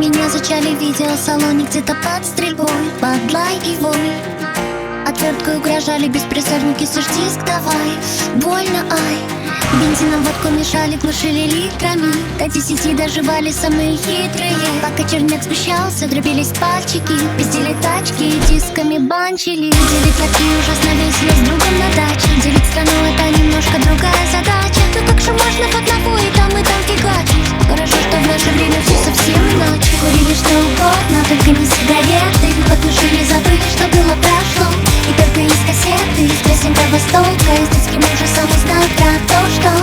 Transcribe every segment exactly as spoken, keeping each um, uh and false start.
Меня зачали в видеосалоне где-то под стрельбой, под лай и вой. Отверткой угрожали беспризорники, слышь, диск давай. Больно, ай. Бензином водку мешали, глушили литрами. До десяти доживали самые хитрые. Пока черняк смещался, дробились пальчики. Пиздили тачки, дисками банчили. Делить лапки ужасно весело с другом на даче. Делить страну — это немножко другая задача. Ну как же можно в одного и там, и там фигачить? Хорошо, что в наше время все совсем иначе. Курили что угодно, только не сигареты. Потушили, забыли, что было, прошло. И только из кассеты, из песен до востока, из детским ужасом узнают про то, что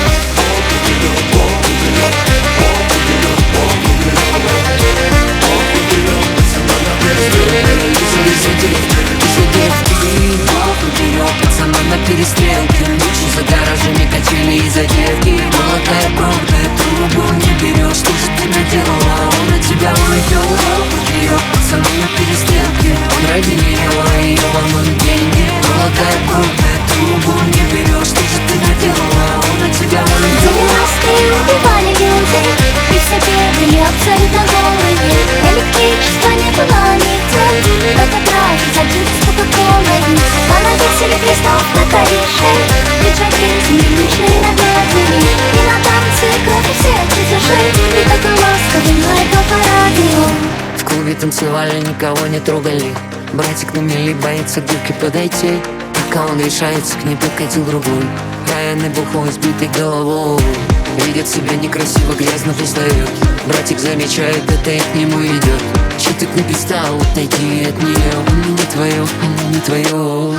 пацана на перестрелке, лучше за гаражами качели из-за девки. Молотая гордая, трубу не берешь, что же ты наделала? Он на тебя уйдет. Ее пацана на перестрелке, он ради нее, а ее волнуют деньги. Молотая гордая, трубу не берешь, что же ты наделала? Он на тебя уйдет. девяностые убивали людей, и все бегали абсолютно голые. Электричества не было нигде, только драйв забит с кока-колой. Понавесили крестов на корешей, пиджаки земляничные наградили. И на танцы кровь у всех крутежей, и такой ласковый Майкл по радио. В клубе танцевали, никого не трогали. Братик на мели боится к девке подойти. Пока он решается, к ней подкатил другой. Пьяный, бухой, сбитый головой. Видит себя некрасиво, грязно признает. Братик замечает это и к нему идет. Че ты к ней пристал, отойди от нее. Она не твое, она не твое.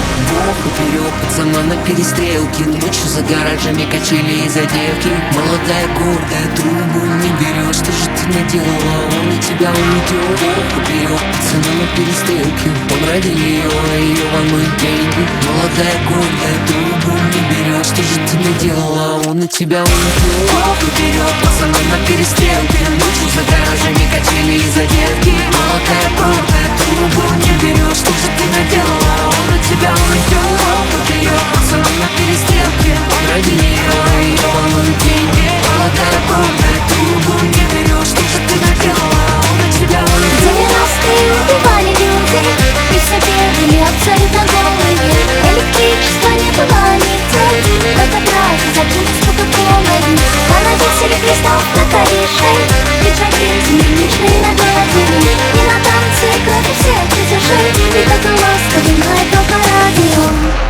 Бог уперет пацана на перестрелке, ночью за гаражами качели из-за девки. Молодая гордая, трубу не берешь, что же ты наделала? Он на тебя уйдет. Бог уперет пацана на перестрелке, он ради нее, а ее волнуют деньги. Молодая гордая, трубу не берешь, что же ты наделала? Он на тебя уйдет. Бог уперет пацана на перестрелке, ночью за гаражами качели из-за девки. Молодая гордая, трубу не берешь, что же ты наделала? Он на тебя уйдет. Уперет пацана на перестрелке, он ради нее, а ее волнуют деньги. Молодая гордая, трубу не берешь, что же ты наделала? Он на тебя уйдет. девяностые убивали людей, и все бегали абсолютно голые. Электричества не было нигде, только драйв забит с кока-колой. Понавесили крестов на корешей, пиджаки земляничные наградили. И на танцы кровь у всех крутежей, и такой ласковый Майкл по радио.